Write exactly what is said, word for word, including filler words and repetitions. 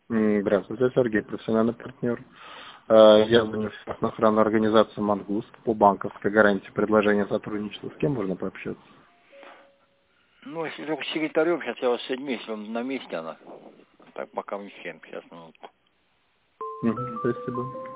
М, Здравствуйте, Сергей, профессиональный партнер. Э, Я звоню в охранную организацию «Мангуст» по банковской гарантии предложения сотрудничества. С кем можно пообщаться? Ну, если только с секретарем, сейчас я вас соединю, если он на месте она. Так, пока мы с кем, сейчас минутку. Мгм, спасибо.